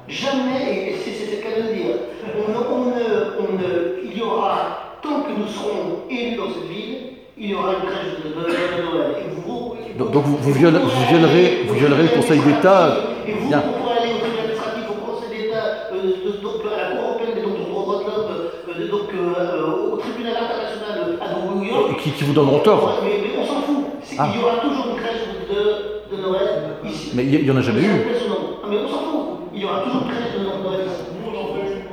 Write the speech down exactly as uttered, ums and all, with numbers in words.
Jamais, et c'est ce qu'elle vient de dire, on, on, on, il y aura, tant que nous serons élus dans cette ville, il y aura une crèche de, de, de Noël. Et vous, donc, donc vous, vous, violerez, vous, violerez, vous violerez le Conseil d'État. Et vous, Bien. vous pourrez aller au tribunal administratif, au Conseil d'État, euh, donc à la Cour européenne des droits de l'homme, euh, donc euh, au tribunal international à New York. Qui, qui vous donneront tort. Mais, mais on s'en fout. Ah. Il y aura toujours une crèche de, de Noël ici. Mais il n'y en a jamais eu. Mais on s'en fout. Il y aura toujours une crèche de Noël ici.